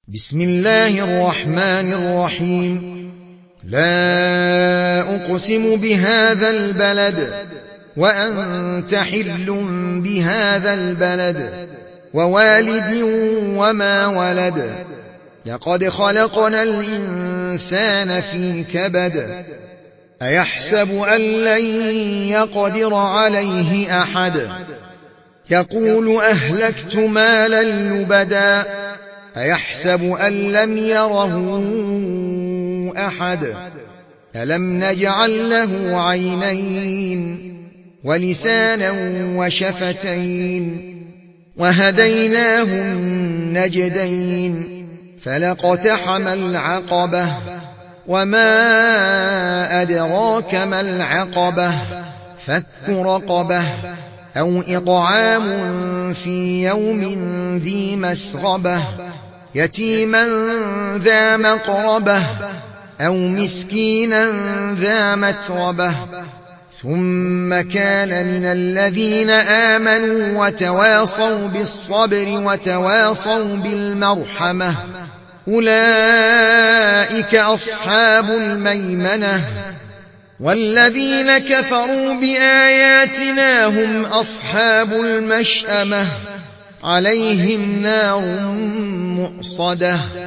بسم الله الرحمن الرحيم. لا أقسم بهذا البلد وأنت حل بهذا البلد ووالد وما ولد. لقد خلقنا الإنسان في كبد. أيحسب أن لن يقدر عليه أحد. يقول أهلكت مالا لبدا. أيحسب أن لم يره أحد. ألم نجعل له عينين ولسانا وشفتين وهديناه النجدين فلاقتحم العقبة وما أدراك ما العقبة فك رقبة أو إطعام في يوم ذي مسغبة يتيما ذا مقربة أو مسكينا ذا متربة ثم كان من الذين آمنوا وتواصوا بالصبر وتواصوا بالمرحمة أولئك أصحاب الميمنة. والذين كفروا بآياتنا هم أصحاب المشأمة عليهم نار مؤصدة.